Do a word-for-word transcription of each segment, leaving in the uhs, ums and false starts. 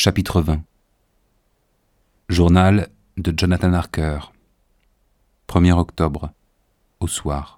Chapitre vingt. Journal de Jonathan Harker. premier octobre, au soir.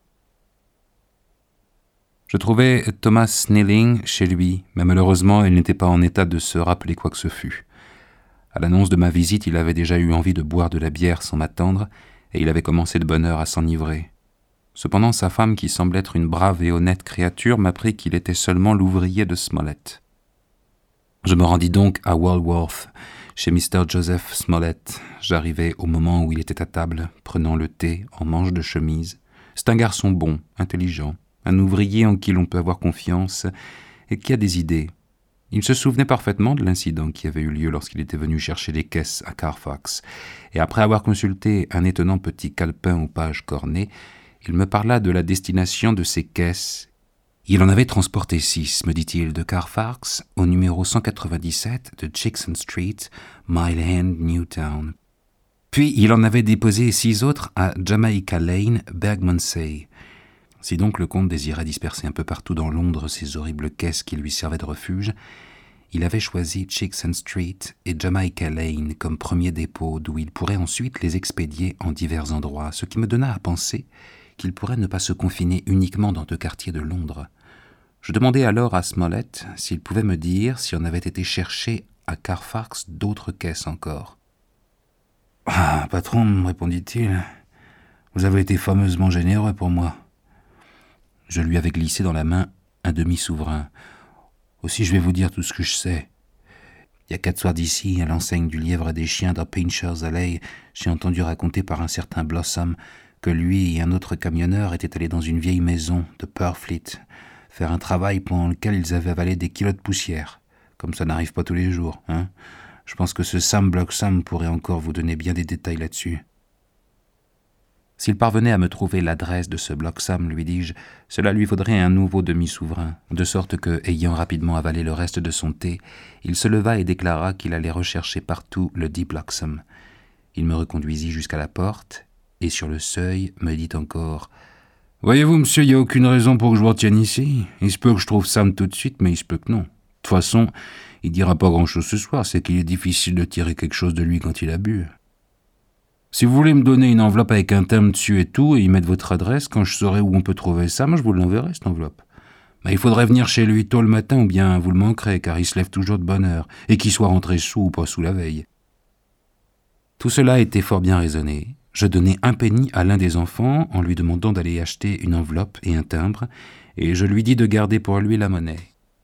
Je trouvais Thomas Snelling chez lui, mais malheureusement il n'était pas en état de se rappeler quoi que ce fût. À l'annonce de ma visite, il avait déjà eu envie de boire de la bière sans m'attendre, et il avait commencé de bonne heure à s'enivrer. Cependant, sa femme, qui semblait être une brave et honnête créature, m'apprit qu'il était seulement l'ouvrier de Smollett. Je me rendis donc à Walworth, chez mister Joseph Smollett. J'arrivai au moment où il était à table, prenant le thé en manche de chemise. C'est un garçon bon, intelligent, un ouvrier en qui l'on peut avoir confiance et qui a des idées. Il se souvenait parfaitement de l'incident qui avait eu lieu lorsqu'il était venu chercher les caisses à Carfax, et après avoir consulté un étonnant petit calepin aux pages cornées, il me parla de la destination de ces caisses. Il en avait transporté six, me dit-il, de Carfax au numéro cent quatre-vingt-dix-sept de Jackson Street, Mile End, Newtown. Puis il en avait déposé six autres à Jamaica Lane, Bermondsey. Si donc le comte désirait disperser un peu partout dans Londres ces horribles caisses qui lui servaient de refuge, il avait choisi Jackson Street et Jamaica Lane comme premier dépôt d'où il pourrait ensuite les expédier en divers endroits, ce qui me donna à penser qu'il pourrait ne pas se confiner uniquement dans deux quartiers de Londres. Je demandai alors à Smollett s'il pouvait me dire si on avait été chercher à Carfax d'autres caisses encore. « Ah, patron, me répondit-il, vous avez été fameusement généreux pour moi. » Je lui avais glissé dans la main un demi-souverain. « Aussi, je vais vous dire tout ce que je sais. Il y a quatre soirs d'ici, à l'enseigne du Lièvre et des Chiens dans Pincher's Alley, j'ai entendu raconter par un certain Blossom que lui et un autre camionneur étaient allés dans une vieille maison de Purfleet faire un travail pendant lequel ils avaient avalé des kilos de poussière. Comme ça n'arrive pas tous les jours, hein. Je pense que ce Sam Bloxham pourrait encore vous donner bien des détails là-dessus. » S'il parvenait à me trouver l'adresse de ce Bloxham, lui dis-je, cela lui vaudrait un nouveau demi-souverain, de sorte que, ayant rapidement avalé le reste de son thé, il se leva et déclara qu'il allait rechercher partout le dit Bloxham. Il me reconduisit jusqu'à la porte, et sur le seuil me dit encore « Voyez-vous, monsieur, il n'y a aucune raison pour que je vous retienne ici. Il se peut que je trouve Sam tout de suite, mais il se peut que non. De toute façon, il dira pas grand-chose ce soir, c'est qu'il est difficile de tirer quelque chose de lui quand il a bu. Si vous voulez me donner une enveloppe avec un thème dessus et tout, et y mettre votre adresse, quand je saurai où on peut trouver Sam, je vous l'enverrai, cette enveloppe. Mais il faudrait venir chez lui tôt le matin, ou bien vous le manquerez, car il se lève toujours de bonne heure, et qu'il soit rentré sous ou pas sous la veille. » Tout cela était fort bien raisonné. Je donnai un penny à l'un des enfants en lui demandant d'aller acheter une enveloppe et un timbre, et je lui dis de garder pour lui la monnaie.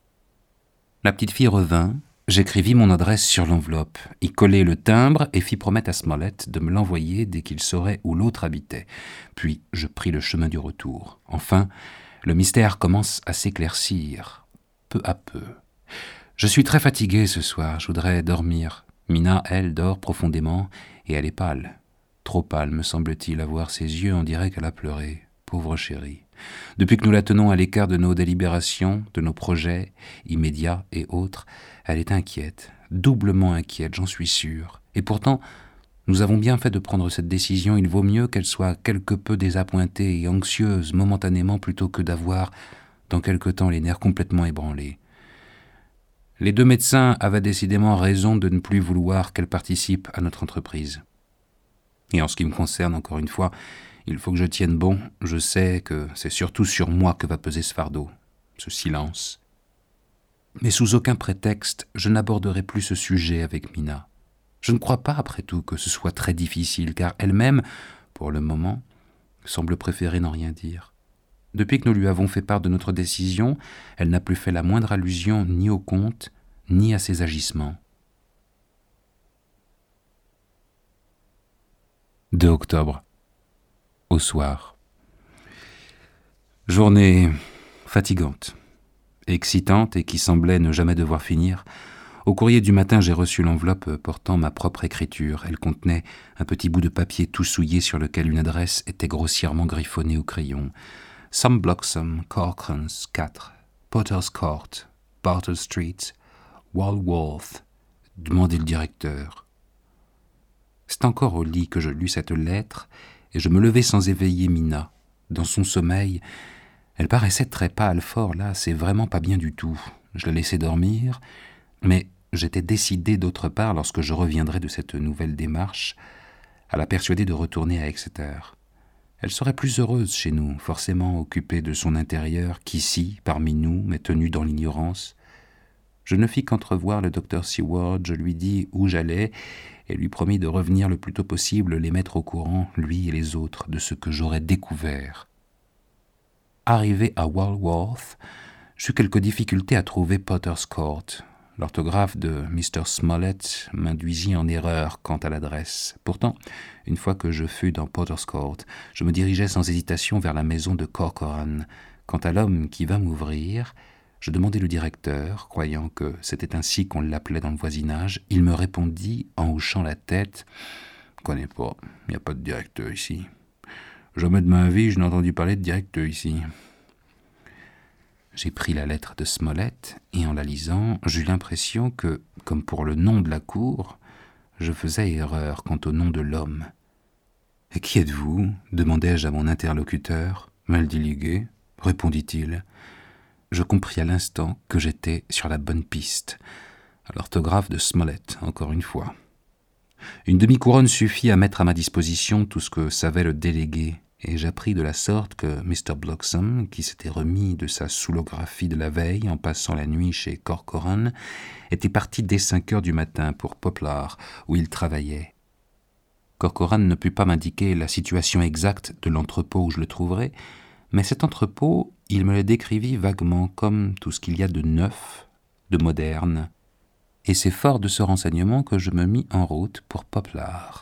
La petite fille revint, j'écrivis mon adresse sur l'enveloppe, y collai le timbre et fis promettre à Smollett de me l'envoyer dès qu'il saurait où l'autre habitait. Puis je pris le chemin du retour. Enfin, le mystère commence à s'éclaircir, peu à peu. Je suis très fatigué ce soir, je voudrais dormir. Mina, elle, dort profondément, et elle est pâle. Trop pâle, me semble-t-il, à voir ses yeux, on dirait qu'elle a pleuré. Pauvre chérie. Depuis que nous la tenons à l'écart de nos délibérations, de nos projets, immédiats et autres, elle est inquiète, doublement inquiète, j'en suis sûr. Et pourtant, nous avons bien fait de prendre cette décision, il vaut mieux qu'elle soit quelque peu désappointée et anxieuse momentanément plutôt que d'avoir, dans quelque temps, les nerfs complètement ébranlés. Les deux médecins avaient décidément raison de ne plus vouloir qu'elle participe à notre entreprise. Et en ce qui me concerne, encore une fois, il faut que je tienne bon. Je sais que c'est surtout sur moi que va peser ce fardeau, ce silence. Mais sous aucun prétexte, je n'aborderai plus ce sujet avec Mina. Je ne crois pas, après tout, que ce soit très difficile, car elle-même, pour le moment, semble préférer n'en rien dire. Depuis que nous lui avons fait part de notre décision, elle n'a plus fait la moindre allusion ni au comte, ni à ses agissements. deux octobre, au soir. Journée fatigante, excitante et qui semblait ne jamais devoir finir. Au courrier du matin, j'ai reçu l'enveloppe portant ma propre écriture. Elle contenait un petit bout de papier tout souillé sur lequel une adresse était grossièrement griffonnée au crayon. Sam Bloxham, Corcoran's quatre, Potter's Court, Bartle Street, Walworth, demandait le directeur. C'est encore au lit que je lus cette lettre, et je me levai sans éveiller Mina. Dans son sommeil, elle paraissait très pâle, fort là, c'est vraiment pas bien du tout. Je la laissai dormir, mais j'étais décidé d'autre part, lorsque je reviendrais de cette nouvelle démarche, à la persuader de retourner à Exeter. Elle serait plus heureuse chez nous, forcément occupée de son intérieur, qu'ici, parmi nous, mais tenue dans l'ignorance. Je ne fis qu'entrevoir le docteur Seward, je lui dis où j'allais, et lui promis de revenir le plus tôt possible les mettre au courant, lui et les autres, de ce que j'aurais découvert. Arrivé à Walworth, j'eus quelques difficultés à trouver Potter's Court. L'orthographe de mister Smollett m'induisit en erreur quant à l'adresse. Pourtant, une fois que je fus dans Potter's Court, je me dirigeai sans hésitation vers la maison de Corcoran. Quant à l'homme qui vint m'ouvrir, je demandai le directeur, croyant que c'était ainsi qu'on l'appelait dans le voisinage. Il me répondit, en hochant la tête, « Connais pas, il n'y a pas de directeur ici. Jamais de ma vie je n'ai entendu parler de directeur ici. » J'ai pris la lettre de Smollett, et en la lisant, j'eus l'impression que, comme pour le nom de la cour, je faisais erreur quant au nom de l'homme. « Et qui êtes-vous » demandai-je à mon interlocuteur. « Mal dilugué » répondit-il. Je compris à l'instant que j'étais sur la bonne piste. L'orthographe de Smollett, encore une fois. Une demi-couronne suffit à mettre à ma disposition tout ce que savait le délégué, et j'appris de la sorte que mister Bloxham, qui s'était remis de sa soulographie de la veille en passant la nuit chez Corcoran, était parti dès cinq heures du matin pour Poplar, où il travaillait. Corcoran ne put pas m'indiquer la situation exacte de l'entrepôt où je le trouverais, mais cet entrepôt, il me le décrivit vaguement comme tout ce qu'il y a de neuf, de moderne, et c'est fort de ce renseignement que je me mis en route pour Poplar.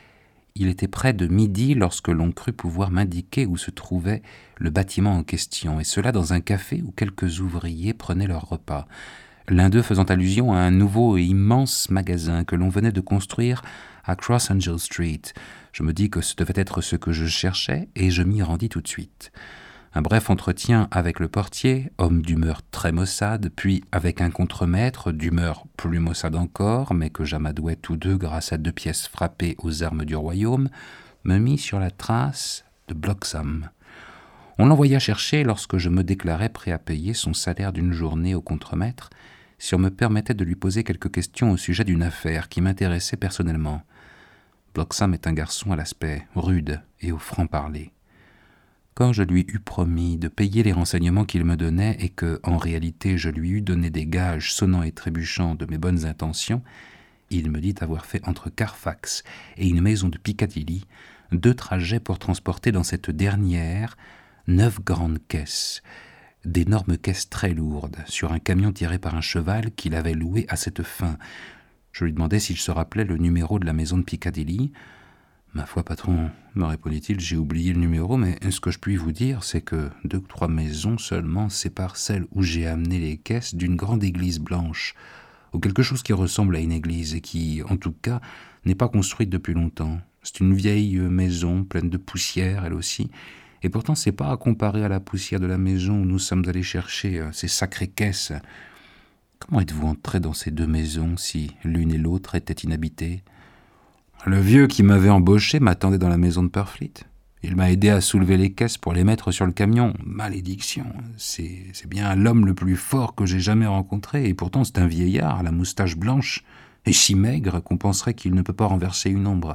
Il était près de midi lorsque l'on crut pouvoir m'indiquer où se trouvait le bâtiment en question, et cela dans un café où quelques ouvriers prenaient leur repas, l'un d'eux faisant allusion à un nouveau et immense magasin que l'on venait de construire à Cross Angel Street. Je me dis que ce devait être ce que je cherchais, et je m'y rendis tout de suite. Un bref entretien avec le portier, homme d'humeur très maussade, puis avec un contremaître d'humeur plus maussade encore, mais que j'amadouais tous deux grâce à deux pièces frappées aux armes du royaume, me mit sur la trace de Bloxham. On l'envoya chercher lorsque je me déclarais prêt à payer son salaire d'une journée au contremaître, si on me permettait de lui poser quelques questions au sujet d'une affaire qui m'intéressait personnellement. Bloxham est un garçon à l'aspect rude et au franc-parler. Quand je lui eus promis de payer les renseignements qu'il me donnait et que, en réalité, je lui eus donné des gages sonnants et trébuchants de mes bonnes intentions, il me dit avoir fait entre Carfax et une maison de Piccadilly deux trajets pour transporter dans cette dernière neuf grandes caisses, d'énormes caisses très lourdes, sur un camion tiré par un cheval qu'il avait loué à cette fin. Je lui demandai s'il se rappelait le numéro de la maison de Piccadilly. « Ma foi, patron, me répondit-il, j'ai oublié le numéro, mais ce que je puis vous dire, c'est que deux ou trois maisons seulement séparent celle où j'ai amené les caisses d'une grande église blanche, ou quelque chose qui ressemble à une église, et qui, en tout cas, n'est pas construite depuis longtemps. C'est une vieille maison, pleine de poussière, elle aussi, et pourtant c'est pas à comparer à la poussière de la maison où nous sommes allés chercher ces sacrées caisses. Comment êtes-vous entré dans ces deux maisons, si l'une et l'autre étaient inhabitées ? » Le vieux qui m'avait embauché m'attendait dans la maison de Purfleet. Il m'a aidé à soulever les caisses pour les mettre sur le camion. Malédiction, c'est, c'est bien l'homme le plus fort que j'ai jamais rencontré, et pourtant c'est un vieillard à la moustache blanche, et si maigre qu'on penserait qu'il ne peut pas renverser une ombre.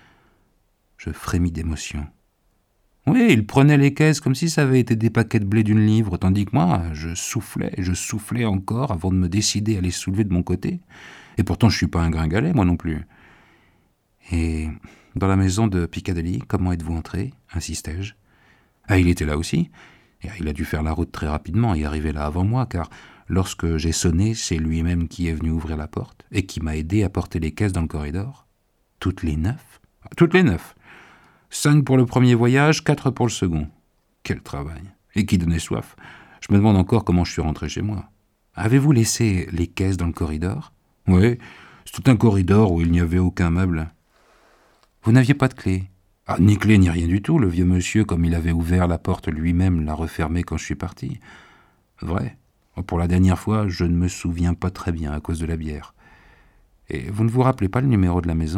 Je frémis d'émotion. Oui, il prenait les caisses comme si ça avait été des paquets de blé d'une livre, tandis que moi, je soufflais, je soufflais encore avant de me décider à les soulever de mon côté. Et pourtant, je suis pas un gringalet, moi non plus. Et dans la maison de Piccadilly, comment êtes-vous entré ? Insistai-je. Ah, il était là aussi. Et il a dû faire la route très rapidement et arriver là avant moi, car lorsque j'ai sonné, c'est lui-même qui est venu ouvrir la porte et qui m'a aidé à porter les caisses dans le corridor. Toutes les neuf ? Toutes les neuf. Cinq pour le premier voyage, quatre pour le second. Quel travail. Et qui donnait soif. Je me demande encore comment je suis rentré chez moi. Avez-vous laissé les caisses dans le corridor ? Oui, c'est tout un corridor où il n'y avait aucun meuble. Vous n'aviez pas de clé ? Ah, ni clé ni rien du tout. Le vieux monsieur, comme il avait ouvert la porte lui-même, l'a refermée quand je suis parti. Vrai. Pour la dernière fois, je ne me souviens pas très bien à cause de la bière. Et vous ne vous rappelez pas le numéro de la maison ?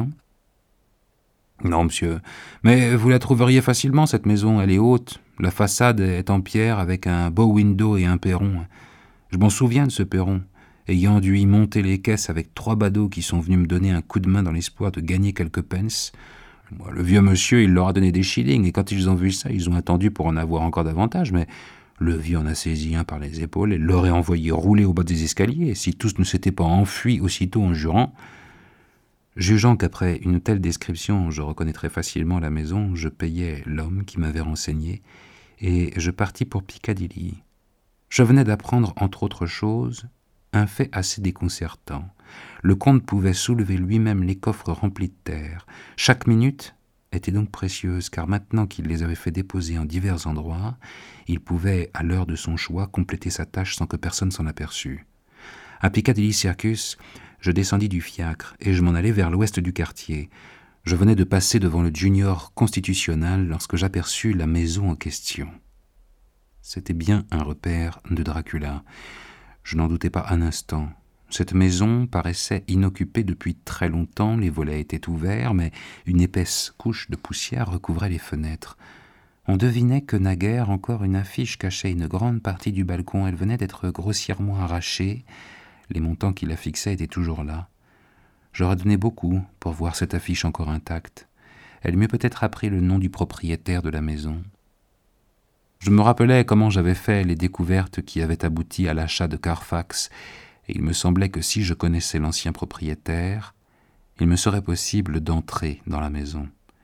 Non, monsieur. Mais vous la trouveriez facilement, cette maison. Elle est haute. La façade est en pierre avec un beau window et un perron. Je m'en souviens de ce perron. ayant dû y monter les caisses avec trois badauds qui sont venus me donner un coup de main dans l'espoir de gagner quelques pence. Moi, le vieux monsieur, il leur a donné des shillings, et quand ils ont vu ça, ils ont attendu pour en avoir encore davantage, mais le vieux en a saisi un par les épaules et l'aurait envoyé rouler au bas des escaliers, si tous ne s'étaient pas enfuis aussitôt en jurant. Jugeant qu'après une telle description, je reconnaîtrais facilement la maison, je payai l'homme qui m'avait renseigné, et je partis pour Piccadilly. Je venais d'apprendre, entre autres choses, un fait assez déconcertant. Le comte pouvait soulever lui-même les coffres remplis de terre. Chaque minute était donc précieuse, car maintenant qu'il les avait fait déposer en divers endroits, il pouvait, à l'heure de son choix, compléter sa tâche sans que personne s'en aperçût. À Piccadilly Circus, je descendis du fiacre et je m'en allai vers l'ouest du quartier. Je venais de passer devant le Junior Constitutional lorsque j'aperçus la maison en question. C'était bien un repère de Dracula. Je n'en doutais pas un instant. Cette maison paraissait inoccupée depuis très longtemps, les volets étaient ouverts, mais une épaisse couche de poussière recouvrait les fenêtres. On devinait que naguère encore une affiche cachait une grande partie du balcon. Elle venait d'être grossièrement arrachée. Les montants qui la fixaient étaient toujours là. J'aurais donné beaucoup pour voir cette affiche encore intacte. Elle m'eût peut-être appris le nom du propriétaire de la maison. Je me rappelais comment j'avais fait les découvertes qui avaient abouti à l'achat de Carfax, et il me semblait que si je connaissais l'ancien propriétaire, il me serait possible d'entrer dans la maison.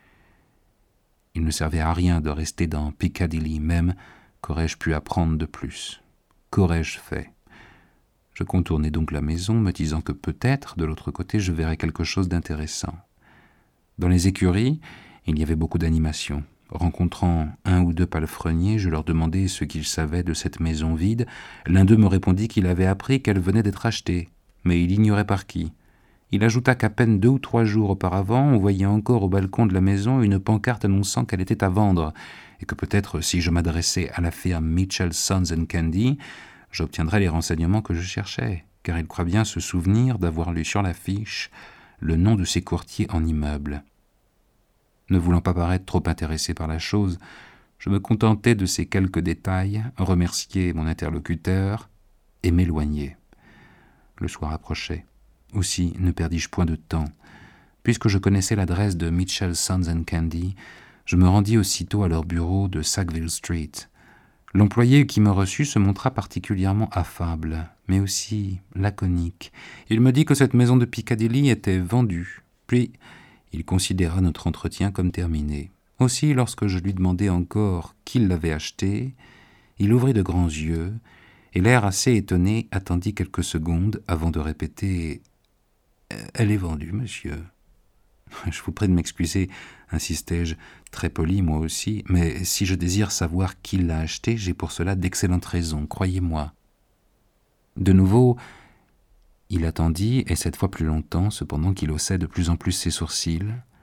Il ne servait à rien de rester dans Piccadilly même. Qu'aurais-je pu apprendre de plus? Qu'aurais-je fait? Je contournai donc la maison, me disant que peut-être, de l'autre côté, je verrais quelque chose d'intéressant. Dans les écuries, il y avait beaucoup d'animation. Rencontrant un ou deux palefreniers, je leur demandai ce qu'ils savaient de cette maison vide. L'un d'eux me répondit qu'il avait appris qu'elle venait d'être achetée, mais il ignorait par qui. Il ajouta qu'à peine deux ou trois jours auparavant, on voyait encore au balcon de la maison une pancarte annonçant qu'elle était à vendre, et que peut-être, si je m'adressais à la firme Mitchell Sons and Candy, j'obtiendrais les renseignements que je cherchais, car il croit bien se souvenir d'avoir lu sur l'affiche le nom de ses courtiers en immeubles. Ne voulant pas paraître trop intéressé par la chose, je me contentai de ces quelques détails, remerciai mon interlocuteur et m'éloignai. Le soir approchait. Aussi ne perdis-je point de temps. Puisque je connaissais l'adresse de Mitchell Sons and Candy, je me rendis aussitôt à leur bureau de Sackville Street. L'employé qui me reçut se montra particulièrement affable, mais aussi laconique. Il me dit que cette maison de Piccadilly était vendue, puis il considéra notre entretien comme terminé. Aussi, lorsque je lui demandai encore qui l'avait achetée, il ouvrit de grands yeux, et l'air assez étonné attendit quelques secondes avant de répéter « Elle est vendue, monsieur. » « Je vous prie de m'excuser, insistai-je, très poli moi aussi, mais si je désire savoir qui l'a achetée, j'ai pour cela d'excellentes raisons, croyez-moi. » De nouveau, il attendit, et cette fois plus longtemps, cependant qu'il haussait de plus en plus ses sourcils.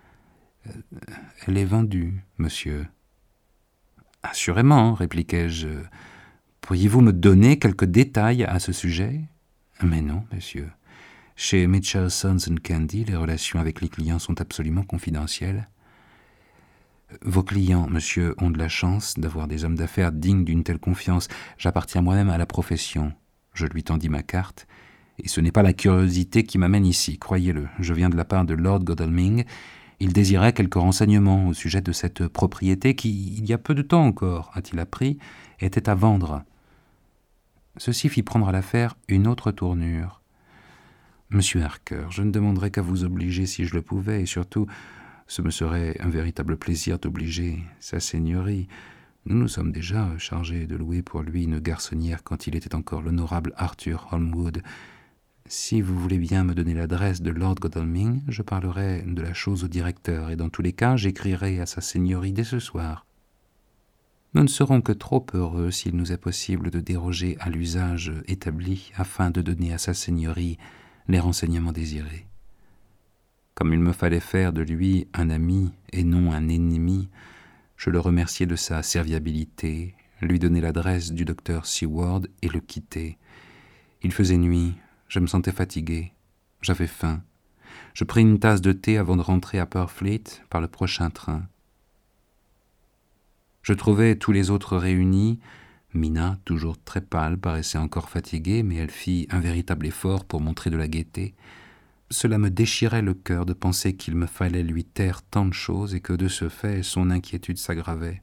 « Elle est vendue, monsieur. »« Assurément, répliquai-je. Pourriez-vous me donner quelques détails à ce sujet ? » ?»« Mais non, monsieur. Chez Mitchell Sons and Candy, les relations avec les clients sont absolument confidentielles. Vos clients, monsieur, ont de la chance d'avoir des hommes d'affaires dignes d'une telle confiance. J'appartiens moi-même à la profession. » Je lui tendis ma carte. « Et ce n'est pas la curiosité qui m'amène ici, croyez-le. Je viens de la part de Lord Godalming. Il désirait quelques renseignements au sujet de cette propriété qui, il y a peu de temps encore, a-t-il appris, était à vendre. » Ceci fit prendre à l'affaire une autre tournure. « Monsieur Harker, je ne demanderais qu'à vous obliger si je le pouvais, et surtout, ce me serait un véritable plaisir d'obliger sa seigneurie. Nous nous sommes déjà chargés de louer pour lui une garçonnière quand il était encore l'honorable Arthur Holmwood. Si vous voulez bien me donner l'adresse de Lord Godalming, je parlerai de la chose au directeur, et dans tous les cas, j'écrirai à sa seigneurie dès ce soir. Nous ne serons que trop heureux s'il nous est possible de déroger à l'usage établi afin de donner à sa seigneurie les renseignements désirés. » Comme il me fallait faire de lui un ami et non un ennemi, je le remerciai de sa serviabilité, lui donnai l'adresse du docteur Seward et le quittai. Il faisait nuit, je me sentais fatigué, j'avais faim. Je pris une tasse de thé avant de rentrer à Purfleet par le prochain train. Je trouvai tous les autres réunis, Mina, toujours très pâle, paraissait encore fatiguée, mais elle fit un véritable effort pour montrer de la gaieté. Cela me déchirait le cœur de penser qu'il me fallait lui taire tant de choses et que de ce fait son inquiétude s'aggravait.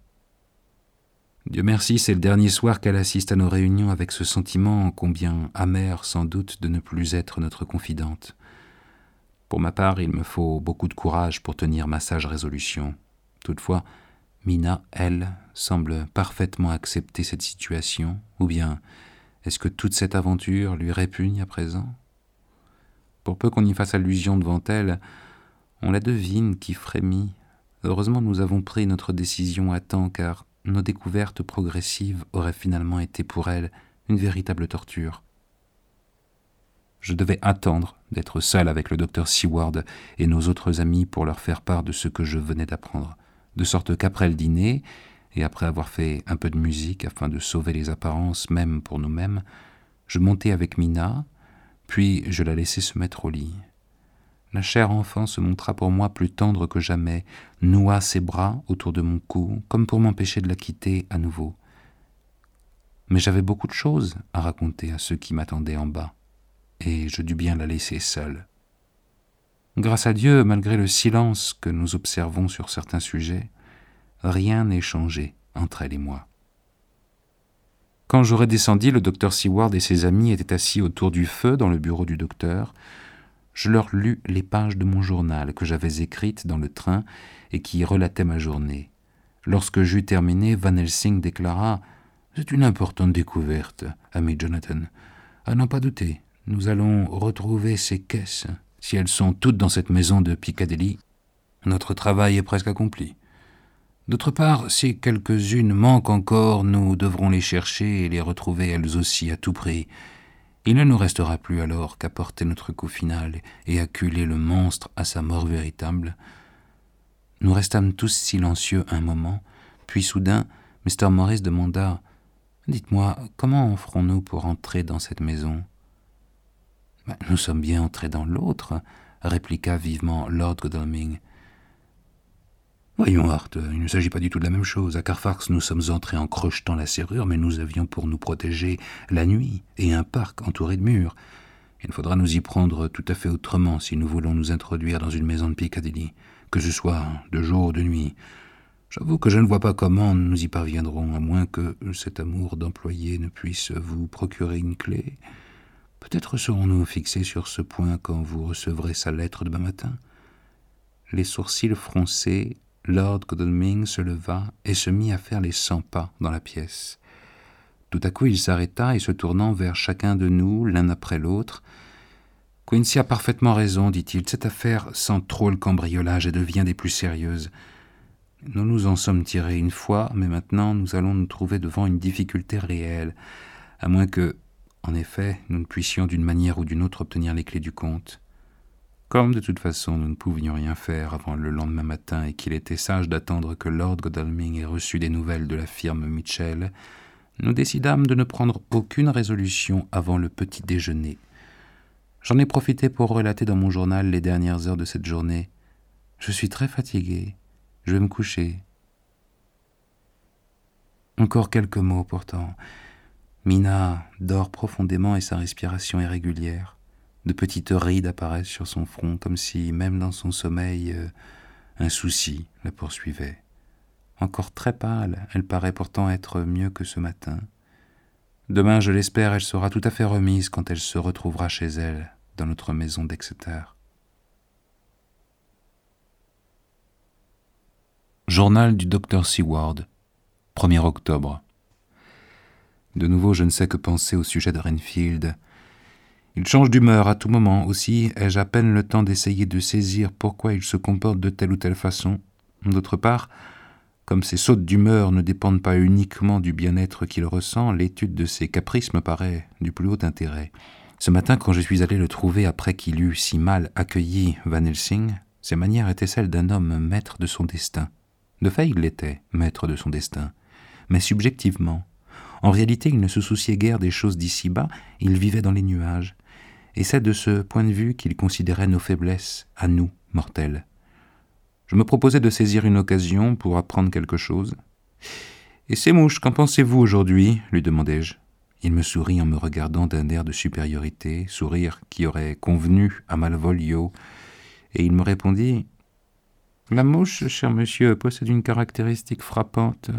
Dieu merci, c'est le dernier soir qu'elle assiste à nos réunions avec ce sentiment, combien amer sans doute, de ne plus être notre confidente. Pour ma part, il me faut beaucoup de courage pour tenir ma sage résolution. Toutefois, Mina, elle, semble parfaitement accepter cette situation, ou bien est-ce que toute cette aventure lui répugne à présent ? Pour peu qu'on y fasse allusion devant elle, on la devine qui frémit. Heureusement, nous avons pris notre décision à temps, car nos découvertes progressives auraient finalement été pour elle une véritable torture. Je devais attendre d'être seul avec le docteur Seward et nos autres amis pour leur faire part de ce que je venais d'apprendre, de sorte qu'après le dîner, et après avoir fait un peu de musique afin de sauver les apparences même pour nous-mêmes, je montai avec Mina, puis je la laissai se mettre au lit. La chère enfant se montra pour moi plus tendre que jamais, noua ses bras autour de mon cou, comme pour m'empêcher de la quitter à nouveau. Mais j'avais beaucoup de choses à raconter à ceux qui m'attendaient en bas, et je dus bien la laisser seule. Grâce à Dieu, malgré le silence que nous observons sur certains sujets, rien n'est changé entre elle et moi. Quand je redescendis, le docteur Seward et ses amis étaient assis autour du feu dans le bureau du docteur. Je leur lus les pages de mon journal que j'avais écrites dans le train et qui relataient ma journée. Lorsque j'eus terminé, Van Helsing déclara « C'est une importante découverte, ami Jonathan. À n'en pas douter, nous allons retrouver ces caisses. Si elles sont toutes dans cette maison de Piccadilly, notre travail est presque accompli. D'autre part, si quelques-unes manquent encore, nous devrons les chercher et les retrouver elles aussi à tout prix. Il ne nous restera plus alors qu'à porter notre coup final et acculer le monstre à sa mort véritable. » Nous restâmes tous silencieux un moment, puis soudain, mister Morris demanda « Dites-moi, comment en ferons-nous pour entrer dans cette maison ?»« Ben, nous sommes bien entrés dans l'autre, » répliqua vivement Lord Godalming. Voyons, Hart, il ne s'agit pas du tout de la même chose. À Carfax, nous sommes entrés en crochetant la serrure, mais nous avions pour nous protéger la nuit et un parc entouré de murs. Il faudra nous y prendre tout à fait autrement si nous voulons nous introduire dans une maison de Piccadilly, que ce soit de jour ou de nuit. J'avoue que je ne vois pas comment nous y parviendrons, à moins que cet amour d'employé ne puisse vous procurer une clé. Peut-être serons-nous fixés sur ce point quand vous recevrez sa lettre demain matin. » Les sourcils froncés, Lord Godalming se leva et se mit à faire les cent pas dans la pièce. Tout à coup, il s'arrêta et se tournant vers chacun de nous, l'un après l'autre, « Quincy a parfaitement raison, dit-il, cette affaire sent trop le cambriolage et devient des plus sérieuses. Nous nous en sommes tirés une fois, mais maintenant nous allons nous trouver devant une difficulté réelle, à moins que, en effet, nous ne puissions d'une manière ou d'une autre obtenir les clés du compte. » Comme de toute façon nous ne pouvions rien faire avant le lendemain matin et qu'il était sage d'attendre que Lord Godalming ait reçu des nouvelles de la firme Mitchell, nous décidâmes de ne prendre aucune résolution avant le petit déjeuner. J'en ai profité pour relater dans mon journal les dernières heures de cette journée. Je suis très fatigué. Je vais me coucher. Encore quelques mots pourtant. Mina dort profondément et sa respiration est régulière. De petites rides apparaissent sur son front, comme si, même dans son sommeil, euh, un souci la poursuivait. Encore très pâle, elle paraît pourtant être mieux que ce matin. Demain, je l'espère, elle sera tout à fait remise quand elle se retrouvera chez elle, dans notre maison d'Exeter. Journal du docteur Seward, premier octobre. De nouveau, je ne sais que penser au sujet de Renfield. Il change d'humeur à tout moment, aussi ai-je à peine le temps d'essayer de saisir pourquoi il se comporte de telle ou telle façon. D'autre part, comme ces sautes d'humeur ne dépendent pas uniquement du bien-être qu'il ressent, l'étude de ses caprices me paraît du plus haut intérêt. Ce matin, quand je suis allé le trouver après qu'il eut si mal accueilli Van Helsing, ses manières étaient celles d'un homme maître de son destin. De fait, il l'était, maître de son destin, mais subjectivement. En réalité, il ne se souciait guère des choses d'ici-bas, il vivait dans les nuages. Et c'est de ce point de vue qu'il considérait nos faiblesses, à nous, mortels. Je me proposais de saisir une occasion pour apprendre quelque chose, « Et ces mouches, qu'en pensez-vous aujourd'hui » lui demandai-je. Il me sourit en me regardant d'un air de supériorité, sourire qui aurait convenu à Malvolio, et il me répondit « La mouche, cher monsieur, possède une caractéristique frappante.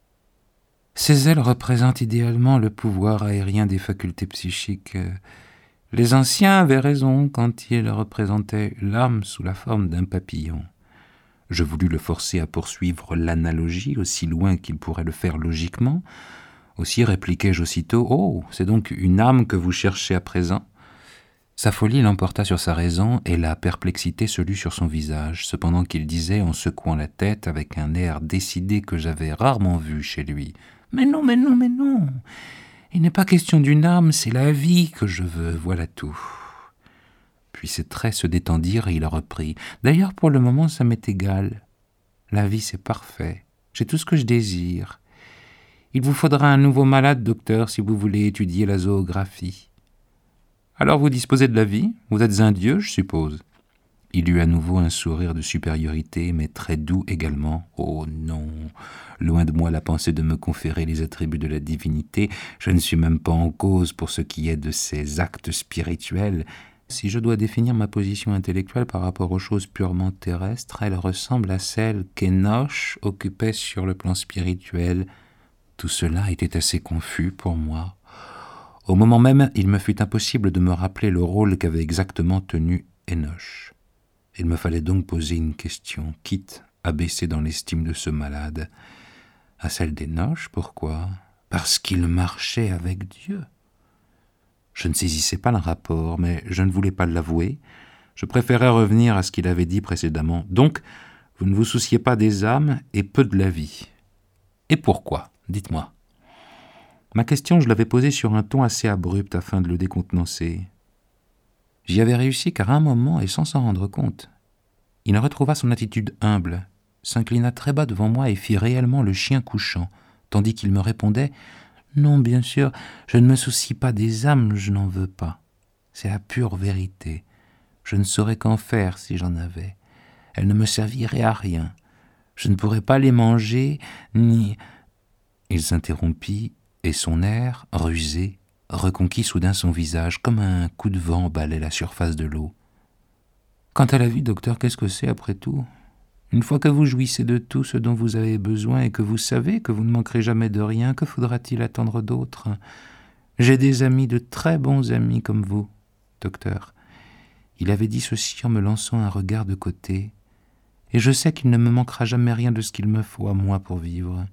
Ces ailes représentent idéalement le pouvoir aérien des facultés psychiques. Les anciens avaient raison quand ils représentaient l'âme sous la forme d'un papillon. » Je voulus le forcer à poursuivre l'analogie aussi loin qu'il pourrait le faire logiquement. Aussi répliquai-je aussitôt « Oh, c'est donc une âme que vous cherchez à présent ?» Sa folie l'emporta sur sa raison et la perplexité se lut sur son visage, cependant qu'il disait en secouant la tête avec un air décidé que j'avais rarement vu chez lui « Mais non, mais non, mais non, il n'est pas question d'une âme, c'est la vie que je veux, voilà tout. » Puis ses traits se détendirent et il reprit. « D'ailleurs, pour le moment, ça m'est égal. La vie, c'est parfait. J'ai tout ce que je désire. Il vous faudra un nouveau malade, docteur, si vous voulez étudier la zoographie. Alors vous disposez de la vie? Vous êtes un dieu, je suppose. » Il eut à nouveau un sourire de supériorité, mais très doux également. « Oh non, loin de moi la pensée de me conférer les attributs de la divinité. Je ne suis même pas en cause pour ce qui est de ces actes spirituels. Si je dois définir ma position intellectuelle par rapport aux choses purement terrestres, elle ressemble à celle qu'Enoch occupait sur le plan spirituel. Tout cela était assez confus pour moi. Au moment même, il me fut impossible de me rappeler le rôle qu'avait exactement tenu Enoch. Il me fallait donc poser une question, quitte à baisser dans l'estime de ce malade. À celle d'Enoch, pourquoi? Parce qu'il marchait avec Dieu. Je ne saisissais pas le rapport, mais je ne voulais pas l'avouer. Je préférais revenir à ce qu'il avait dit précédemment. Donc, vous ne vous souciez pas des âmes et peu de la vie. Et pourquoi? Dites-moi. Ma question, je l'avais posée sur un ton assez abrupt afin de le décontenancer. J'y avais réussi car à un moment, et sans s'en rendre compte, il retrouva son attitude humble, s'inclina très bas devant moi et fit réellement le chien couchant, tandis qu'il me répondait « Non, bien sûr, je ne me soucie pas des âmes, je n'en veux pas. C'est la pure vérité. Je ne saurais qu'en faire si j'en avais. Elles ne me serviraient à rien. Je ne pourrais pas les manger, ni... » Il s'interrompit, et son air, rusé, reconquit soudain son visage, comme un coup de vent balait la surface de l'eau. « Quant à la vie, docteur, qu'est-ce que c'est après tout ? Une fois que vous jouissez de tout ce dont vous avez besoin et que vous savez que vous ne manquerez jamais de rien, que faudra-t-il attendre d'autre ? J'ai des amis, de très bons amis comme vous, docteur. » Il avait dit ceci en me lançant un regard de côté, et je sais qu'il ne me manquera jamais rien de ce qu'il me faut à moi pour vivre.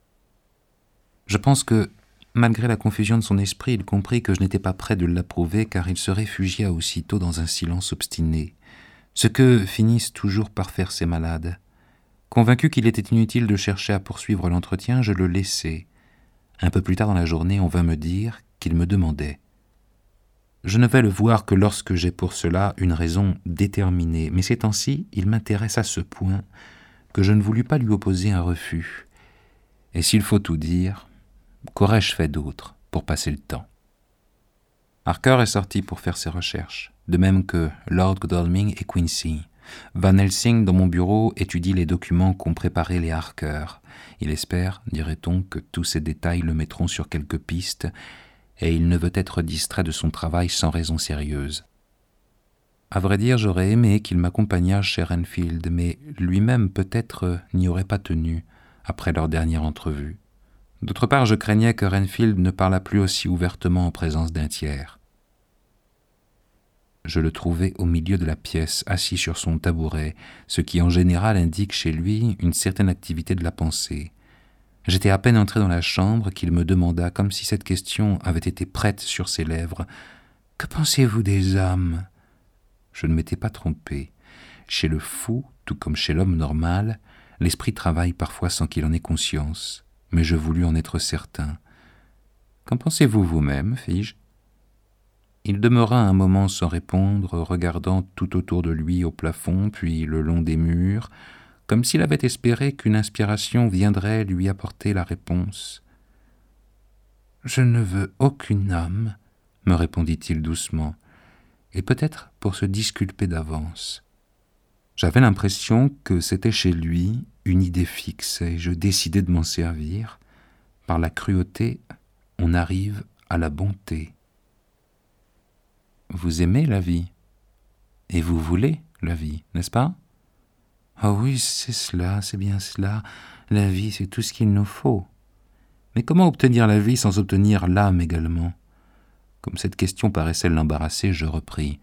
Je pense que, malgré la confusion de son esprit, il comprit que je n'étais pas prêt de l'approuver, car il se réfugia aussitôt dans un silence obstiné, ce que finissent toujours par faire ces malades. Convaincu qu'il était inutile de chercher à poursuivre l'entretien, je le laissai. Un peu plus tard dans la journée, on vint me dire qu'il me demandait. Je ne vais le voir que lorsque j'ai pour cela une raison déterminée, mais ces temps-ci, il m'intéresse à ce point que je ne voulus pas lui opposer un refus. Et s'il faut tout dire, qu'aurais-je fait d'autre pour passer le temps? Harker est sorti pour faire ses recherches, de même que Lord Godalming et Quincy. Van Helsing, dans mon bureau, étudie les documents qu'ont préparés les Harker. Il espère, dirait-on, que tous ces détails le mettront sur quelques pistes, et il ne veut être distrait de son travail sans raison sérieuse. À vrai dire, j'aurais aimé qu'il m'accompagnât chez Renfield, mais lui-même peut-être n'y aurait pas tenu, après leur dernière entrevue. D'autre part, je craignais que Renfield ne parlât plus aussi ouvertement en présence d'un tiers. Je le trouvai au milieu de la pièce, assis sur son tabouret, ce qui en général indique chez lui une certaine activité de la pensée. J'étais à peine entré dans la chambre qu'il me demanda, comme si cette question avait été prête sur ses lèvres, « Que pensez-vous des âmes ?» Je ne m'étais pas trompé. Chez le fou, tout comme chez l'homme normal, l'esprit travaille parfois sans qu'il en ait conscience, mais je voulus en être certain. « Qu'en pensez-vous vous-même, fis-je » Il demeura un moment sans répondre, regardant tout autour de lui au plafond, puis le long des murs, comme s'il avait espéré qu'une inspiration viendrait lui apporter la réponse. « Je ne veux aucune âme, » me répondit-il doucement, et peut-être pour se disculper d'avance. J'avais l'impression que c'était chez lui une idée fixe, et je décidai de m'en servir. Par la cruauté, on arrive à la bonté. Vous aimez la vie, et vous voulez la vie, n'est-ce pas? Ah oui, c'est cela, c'est bien cela. La vie, c'est tout ce qu'il nous faut. Mais comment obtenir la vie sans obtenir l'âme également? Comme cette question paraissait l'embarrasser, je repris.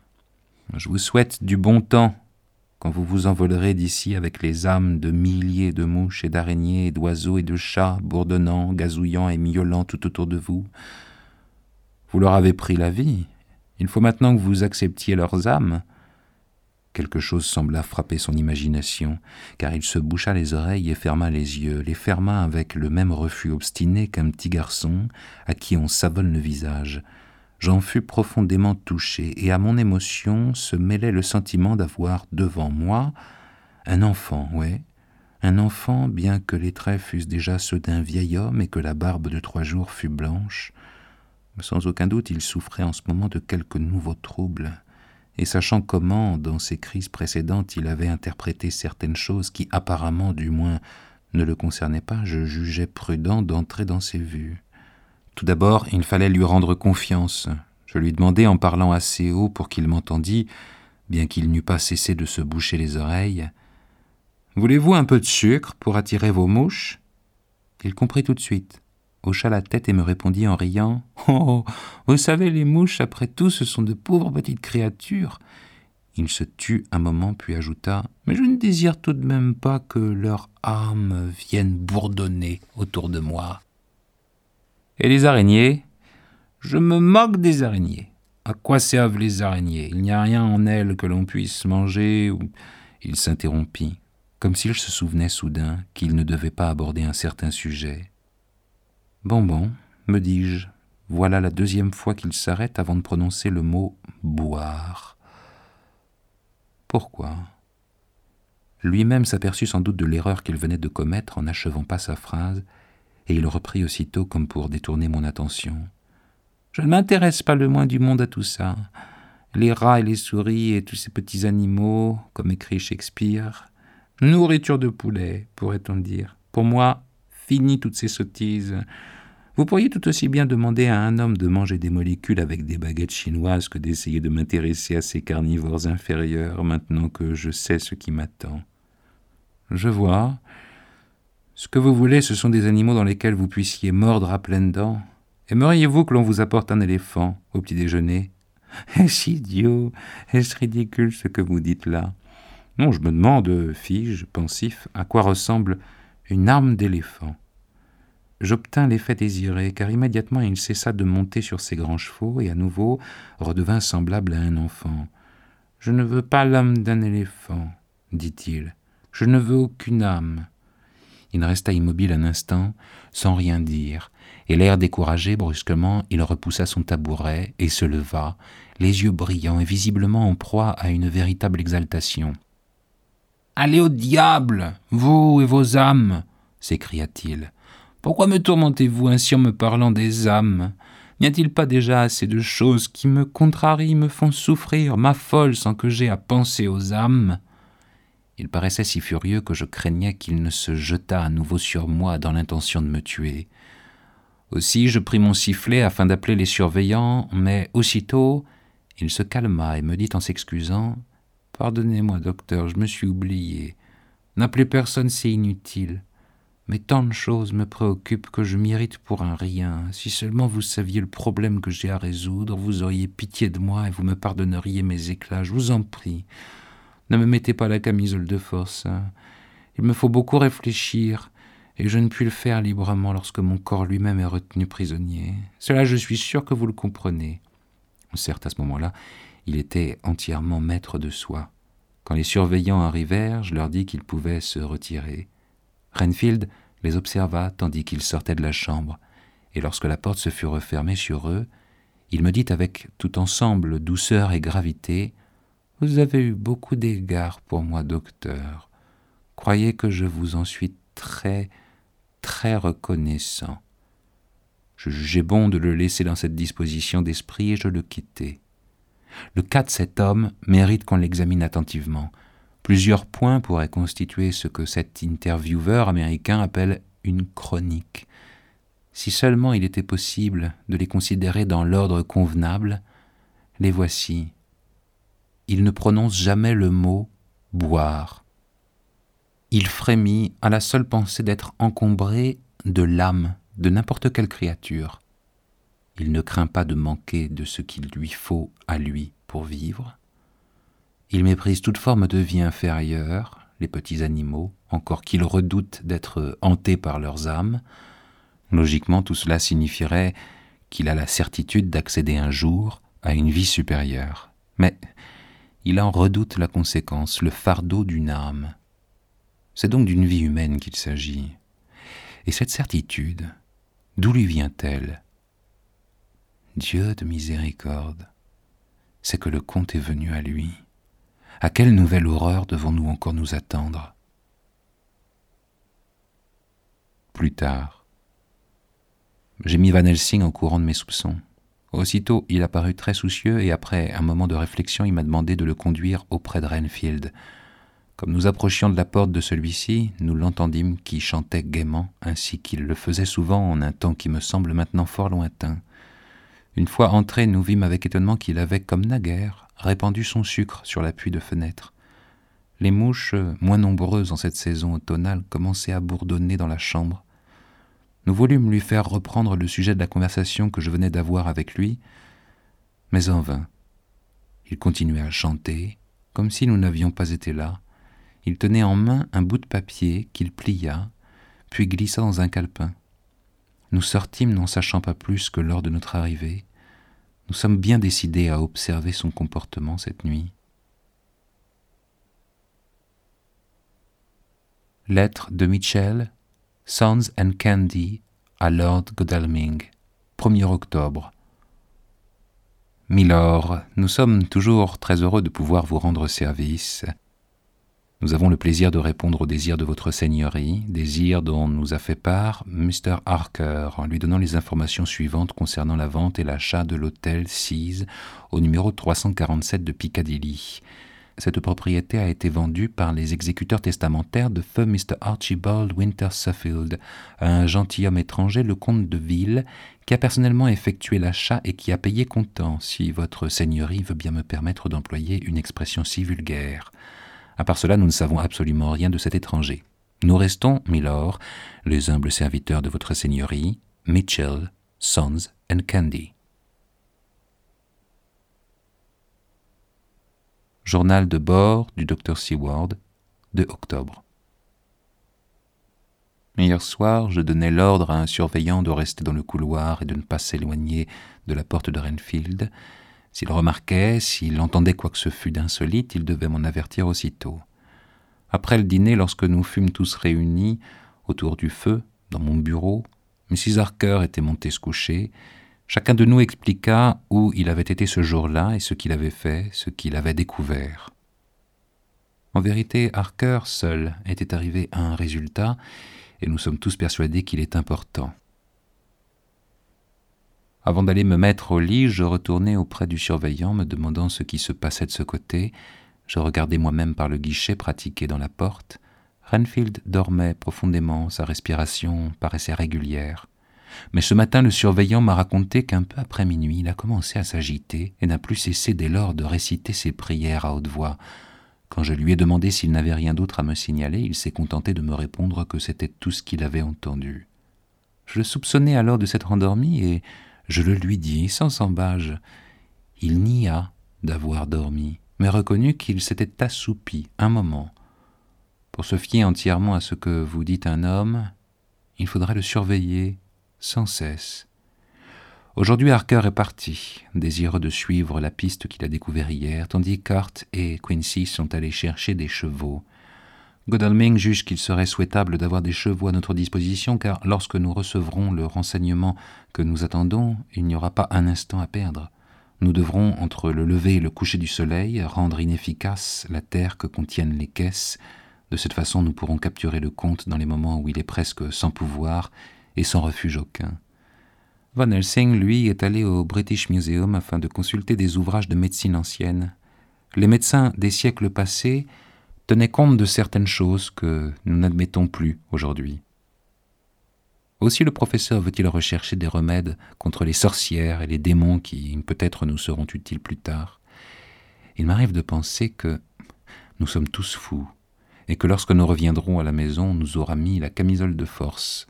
Je vous souhaite du bon temps quand vous vous envolerez d'ici avec les âmes de milliers de mouches et d'araignées et d'oiseaux et de chats bourdonnant, gazouillant et miaulant tout autour de vous. Vous leur avez pris la vie. Il faut maintenant que vous acceptiez leurs âmes. Quelque chose sembla frapper son imagination, car il se boucha les oreilles et ferma les yeux, les ferma avec le même refus obstiné qu'un petit garçon à qui on savonne le visage. J'en fus profondément touché, et à mon émotion se mêlait le sentiment d'avoir devant moi un enfant, ouais, un enfant, bien que les traits fussent déjà ceux d'un vieil homme et que la barbe de trois jours fût blanche. Sans aucun doute, il souffrait en ce moment de quelque nouveau trouble, et sachant comment, dans ses crises précédentes, il avait interprété certaines choses qui, apparemment, du moins, ne le concernaient pas, je jugeais prudent d'entrer dans ses vues. Tout d'abord, il fallait lui rendre confiance. Je lui demandai en parlant assez haut pour qu'il m'entendît, bien qu'il n'eût pas cessé de se boucher les oreilles. « Voulez-vous un peu de sucre pour attirer vos mouches ?» Il comprit tout de suite, hocha la tête et me répondit en riant « Oh, vous savez, les mouches, après tout, ce sont de pauvres petites créatures. » Il se tut un moment, puis ajouta « Mais je ne désire tout de même pas que leur âme vienne bourdonner autour de moi. » Et les araignées? Je me moque des araignées. À quoi servent les araignées? Il n'y a rien en elles que l'on puisse manger ou... Il s'interrompit, comme s'il se souvenait soudain qu'il ne devait pas aborder un certain sujet. « Bon, bon, me dis-je, voilà la deuxième fois qu'il s'arrête avant de prononcer le mot « boire ». Pourquoi? Lui-même s'aperçut sans doute de l'erreur qu'il venait de commettre en n'achevant pas sa phrase, et il reprit aussitôt comme pour détourner mon attention. « Je ne m'intéresse pas le moins du monde à tout ça. Les rats et les souris et tous ces petits animaux, comme écrit Shakespeare. Nourriture de poulet, pourrait-on dire. Pour moi, fini toutes ces sottises. Vous pourriez tout aussi bien demander à un homme de manger des molécules avec des baguettes chinoises que d'essayer de m'intéresser à ces carnivores inférieurs, maintenant que je sais ce qui m'attend. Je vois. Ce que vous voulez, ce sont des animaux dans lesquels vous puissiez mordre à pleines dents. Aimeriez-vous que l'on vous apporte un éléphant au petit-déjeuner? Est-ce idiot? Est-ce ridicule ce que vous dites là? Non, je me demande, fis-je, pensif, à quoi ressemble une arme d'éléphant. J'obtins l'effet désiré, car immédiatement il cessa de monter sur ses grands chevaux et à nouveau redevint semblable à un enfant. « Je ne veux pas l'âme d'un éléphant, dit-il. Je ne veux aucune âme. » Il resta immobile un instant, sans rien dire, et l'air découragé, brusquement, il repoussa son tabouret et se leva, les yeux brillants et visiblement en proie à une véritable exaltation. « Allez au diable, vous et vos âmes !» s'écria-t-il. « Pourquoi me tourmentez-vous ainsi en me parlant des âmes? N'y a-t-il pas déjà assez de choses qui me contrarient, me font souffrir, m'affolent sans que j'aie à penser aux âmes ?» Il paraissait si furieux que je craignais qu'il ne se jetât à nouveau sur moi dans l'intention de me tuer. Aussi je pris mon sifflet afin d'appeler les surveillants, mais aussitôt il se calma et me dit en s'excusant « Pardonnez-moi, docteur, je me suis oublié. N'appelez personne, c'est inutile. Mais tant de choses me préoccupent que je m'irrite pour un rien. Si seulement vous saviez le problème que j'ai à résoudre, vous auriez pitié de moi et vous me pardonneriez mes éclats, je vous en prie. Ne me mettez pas la camisole de force. Il me faut beaucoup réfléchir, et je ne puis le faire librement lorsque mon corps lui-même est retenu prisonnier. Cela, je suis sûr que vous le comprenez. » Certes, à ce moment-là, il était entièrement maître de soi. Quand les surveillants arrivèrent, je leur dis qu'ils pouvaient se retirer. Renfield les observa tandis qu'ils sortaient de la chambre, et lorsque la porte se fut refermée sur eux, il me dit avec tout ensemble douceur et gravité « Vous avez eu beaucoup d'égards pour moi, docteur. Croyez que je vous en suis très, très reconnaissant. » Je jugeai bon de le laisser dans cette disposition d'esprit et je le quittai. Le cas de cet homme mérite qu'on l'examine attentivement. Plusieurs points pourraient constituer ce que cet intervieweur américain appelle une chronique. Si seulement il était possible de les considérer dans l'ordre convenable, les voici. Il ne prononce jamais le mot « boire ». Il frémit à la seule pensée d'être encombré de l'âme de n'importe quelle créature. Il ne craint pas de manquer de ce qu'il lui faut à lui pour vivre. Il méprise toute forme de vie inférieure, les petits animaux, encore qu'il redoute d'être hanté par leurs âmes. Logiquement, tout cela signifierait qu'il a la certitude d'accéder un jour à une vie supérieure. Mais il en redoute la conséquence, le fardeau d'une âme. C'est donc d'une vie humaine qu'il s'agit. Et cette certitude, d'où lui vient-elle ? Dieu de miséricorde, c'est que le compte est venu à lui. À quelle nouvelle horreur devons-nous encore nous attendre ? Plus tard, j'ai mis Van Helsing au courant de mes soupçons. Aussitôt, il apparut très soucieux et après un moment de réflexion, il m'a demandé de le conduire auprès de Renfield. Comme nous approchions de la porte de celui-ci, nous l'entendîmes qui chantait gaiement, ainsi qu'il le faisait souvent en un temps qui me semble maintenant fort lointain. Une fois entré, nous vîmes avec étonnement qu'il avait, comme naguère, répandu son sucre sur l'appui de fenêtre. Les mouches, moins nombreuses en cette saison automnale, commençaient à bourdonner dans la chambre. Nous voulûmes lui faire reprendre le sujet de la conversation que je venais d'avoir avec lui, mais en vain. Il continuait à chanter, comme si nous n'avions pas été là. Il tenait en main un bout de papier qu'il plia, puis glissa dans un calepin. Nous sortîmes n'en sachant pas plus que lors de notre arrivée. Nous sommes bien décidés à observer son comportement cette nuit. Lettre de Mitchell, Sons and Candy à Lord Godalming, premier octobre. Milord, nous sommes toujours très heureux de pouvoir vous rendre service. Nous avons le plaisir de répondre aux désirs de votre seigneurie, désir dont nous a fait part mister Harker, en lui donnant les informations suivantes concernant la vente et l'achat de l'hôtel Seas au numéro trois cent quarante-sept de Piccadilly. Cette propriété a été vendue par les exécuteurs testamentaires de feu mister Archibald Winter Suffield à un gentilhomme étranger, le comte de Ville, qui a personnellement effectué l'achat et qui a payé comptant, si votre seigneurie veut bien me permettre d'employer une expression si vulgaire. À part cela, nous ne savons absolument rien de cet étranger. Nous restons, milord, les humbles serviteurs de votre seigneurie, Mitchell, Sons and Candy. Journal de bord du docteur Seward, deux octobre. Hier soir, je donnai l'ordre à un surveillant de rester dans le couloir et de ne pas s'éloigner de la porte de Renfield. S'il remarquait, s'il entendait quoi que ce fût d'insolite, il devait m'en avertir aussitôt. Après le dîner, lorsque nous fûmes tous réunis autour du feu, dans mon bureau, missus Harker était montée se coucher. Chacun de nous expliqua où il avait été ce jour-là et ce qu'il avait fait, ce qu'il avait découvert. En vérité, Harker seul était arrivé à un résultat, et nous sommes tous persuadés qu'il est important. Avant d'aller me mettre au lit, je retournai auprès du surveillant, me demandant ce qui se passait de ce côté. Je regardai moi-même par le guichet pratiqué dans la porte. Renfield dormait profondément, sa respiration paraissait régulière. Mais ce matin, le surveillant m'a raconté qu'un peu après minuit, il a commencé à s'agiter et n'a plus cessé dès lors de réciter ses prières à haute voix. Quand je lui ai demandé s'il n'avait rien d'autre à me signaler, il s'est contenté de me répondre que c'était tout ce qu'il avait entendu. Je le soupçonnai alors de s'être endormi et je le lui dis sans embâge. Il nia d'avoir dormi, mais reconnut qu'il s'était assoupi un moment. Pour se fier entièrement à ce que vous dit un homme, il faudrait le surveiller sans cesse. Aujourd'hui, Harker est parti, désireux de suivre la piste qu'il a découverte hier, tandis qu'Hart et Quincy sont allés chercher des chevaux. Godalming juge qu'il serait souhaitable d'avoir des chevaux à notre disposition, car lorsque nous recevrons le renseignement que nous attendons, il n'y aura pas un instant à perdre. Nous devrons, entre le lever et le coucher du soleil, rendre inefficace la terre que contiennent les caisses. De cette façon, nous pourrons capturer le comte dans les moments où il est presque sans pouvoir et sans refuge aucun. Van Helsing, lui, est allé au British Museum afin de consulter des ouvrages de médecine ancienne. Les médecins des siècles passés tenaient compte de certaines choses que nous n'admettons plus aujourd'hui. Aussi le professeur veut-il rechercher des remèdes contre les sorcières et les démons qui, peut-être, nous seront utiles plus tard. Il m'arrive de penser que nous sommes tous fous, et que lorsque nous reviendrons à la maison, on nous aura mis la camisole de force.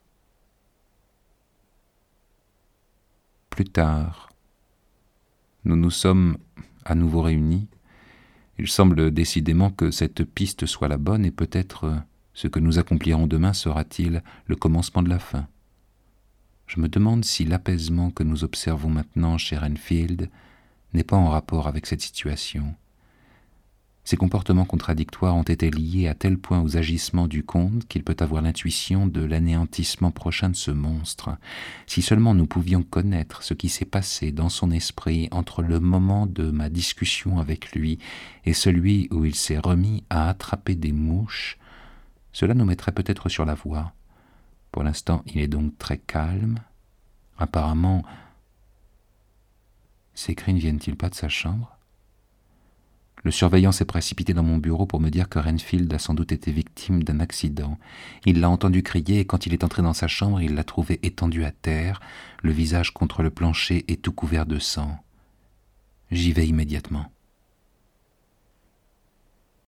Plus tard, nous nous sommes à nouveau réunis. Il semble décidément que cette piste soit la bonne, et peut-être ce que nous accomplirons demain sera-t-il le commencement de la fin. Je me demande si l'apaisement que nous observons maintenant chez Renfield n'est pas en rapport avec cette situation. Ces comportements contradictoires ont été liés à tel point aux agissements du comte qu'il peut avoir l'intuition de l'anéantissement prochain de ce monstre. Si seulement nous pouvions connaître ce qui s'est passé dans son esprit entre le moment de ma discussion avec lui et celui où il s'est remis à attraper des mouches, cela nous mettrait peut-être sur la voie. Pour l'instant, il est donc très calme. Apparemment, ces cris ne viennent-ils pas de sa chambre ? Le surveillant s'est précipité dans mon bureau pour me dire que Renfield a sans doute été victime d'un accident. Il l'a entendu crier et quand il est entré dans sa chambre, il l'a trouvé étendu à terre, le visage contre le plancher et tout couvert de sang. J'y vais immédiatement.